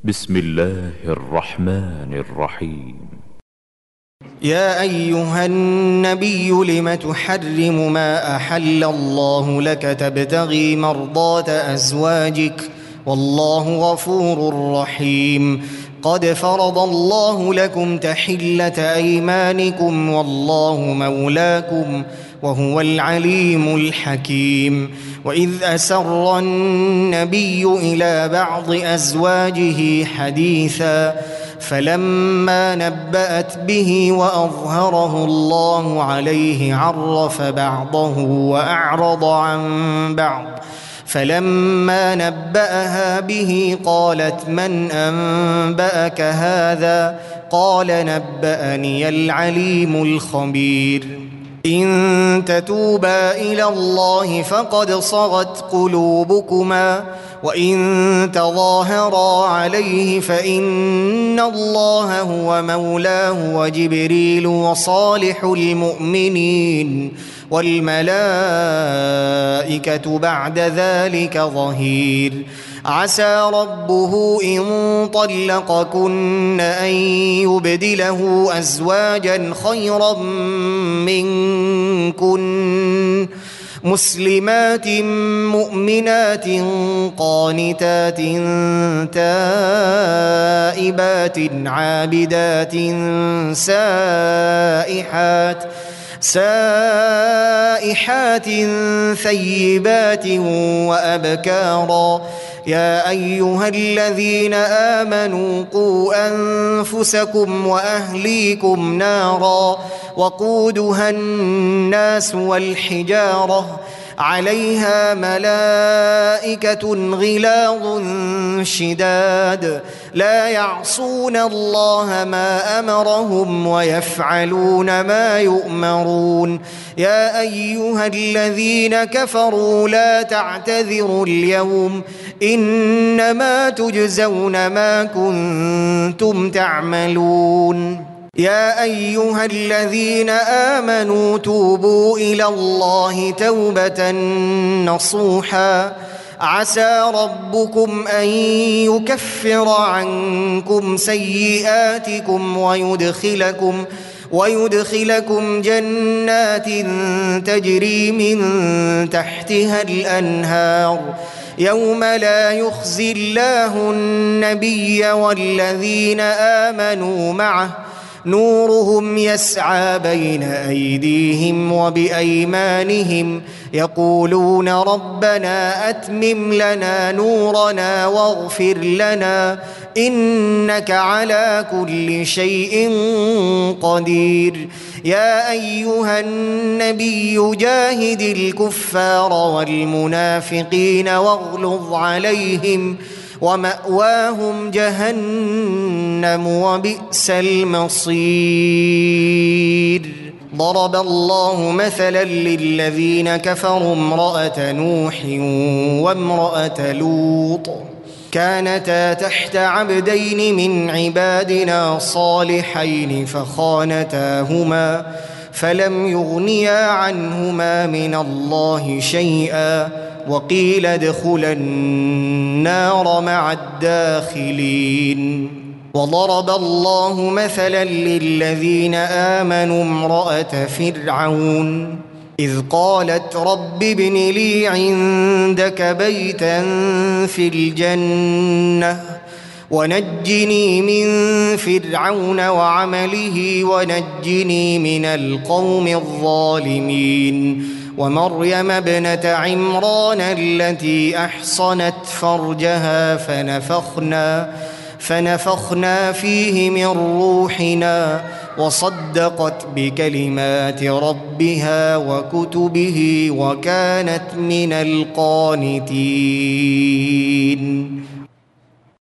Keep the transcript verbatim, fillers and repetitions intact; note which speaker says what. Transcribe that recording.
Speaker 1: بسم الله الرحمن الرحيم.
Speaker 2: يا أيها النبي لم تحرم ما أحل الله لك تبتغي مرضات أزواجك والله غفور رحيم. قد فرض الله لكم تحلة أيمانكم والله مولاكم وهو العليم الحكيم. وإذ أسر النبي إلى بعض أزواجه حديثا فلما نبأت به وأظهره الله عليه عرف بعضه وأعرض عن بعض. فلما نبأها به قالت من أنبأك هذا؟ قال نبأني العليم الخبير. إن تتوبا إلى الله فقد صغت قلوبكما وإن تظاهرا عليه فإن الله هو مولاه وجبريل وصالح المؤمنين والملائكة بعد ذلك ظهير. عسى ربه إن طلقكن أن يبدله أزواجا خيرا منكن مسلمات مؤمنات قانتات تائبات عابدات سائحات سائحات ثيبات وأبكارا. يا أيها الذين آمنوا قوا أنفسكم وأهليكم نارا وقودها الناس والحجارة عليها ملائكة غلاظ شداد لا يعصون الله ما أمرهم ويفعلون ما يؤمرون. يا أيها الذين كفروا لا تعتذروا اليوم إنما تجزون ما كنتم تعملون. يا أيها الذين آمنوا توبوا إلى الله توبة نصوحا عسى ربكم أن يكفر عنكم سيئاتكم ويدخلكم ويدخلكم جنات تجري من تحتها الأنهار يوم لا يخزي الله النبي والذين آمنوا معه نورهم يسعى بين أيديهم وبأيمانهم يقولون ربنا أتمم لنا نورنا واغفر لنا إنك على كل شيء قدير. يا أيها النبي جاهد الكفار والمنافقين واغلظ عليهم ومأواهم جهنم وبئس المصير. ضرب الله مثلا للذين كفروا امرأة نوح وامرأة لوط كانتا تحت عبدين من عبادنا صالحين فخانتاهما فلم يغنيا عنهما من الله شيئا وقيل ادخلا النار مع الداخلين. وضرب الله مثلا للذين آمنوا امرأة فرعون إذ قالت رب ابن لي عندك بيتا في الجنة ونجني من فرعون وعمله ونجني من القوم الظالمين. ومريم ابنة عمران التي أحصنت فرجها فنفخنا فنفخنا فيه من روحنا وصدقت بكلمات ربها وكتبه وكانت من القانتين.